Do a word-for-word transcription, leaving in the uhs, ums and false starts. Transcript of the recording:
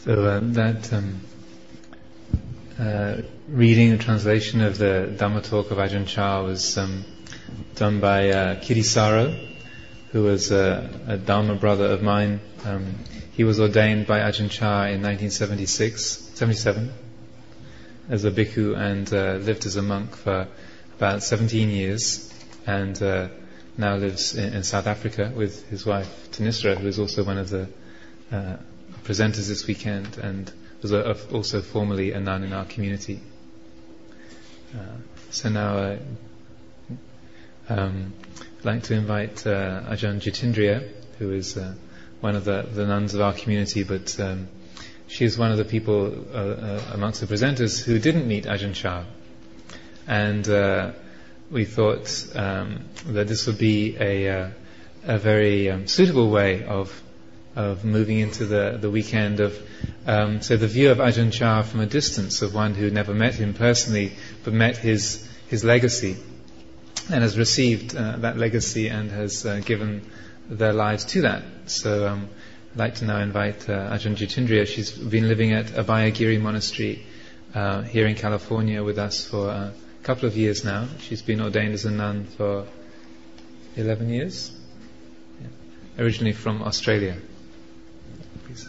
So uh, that um, uh, reading and translation of the Dhamma talk of Ajahn Chah was um, done by uh, Kirisaro, who was a, a Dharma brother of mine. Um, he was ordained by Ajahn Chah in nineteen seventy-six, seventy-seven as a bhikkhu, and uh, lived as a monk for about seventeen years, and uh, now lives in, in South Africa with his wife Tanisra, who is also one of the uh, presenters this weekend, and was a, a, also formerly a nun in our community. Uh, so now uh, um, I'd like to invite uh, Ajahn Jitindriya, who is uh, one of the, the nuns of our community, but um, she is one of the people uh, uh, amongst the presenters who didn't meet Ajahn Chah. And uh, we thought um, that this would be a, uh, a very um, suitable way of of moving into the, the weekend of um, so the view of Ajahn Chah from a distance, of one who never met him personally but met his his legacy and has received uh, that legacy and has uh, given their lives to that. So um, I'd like to now invite uh, Ajahn Jitindriya. She's been living at Abhayagiri Monastery uh, here in California with us for a couple of years now. She's been ordained as a nun for eleven years, yeah. Originally from Australia.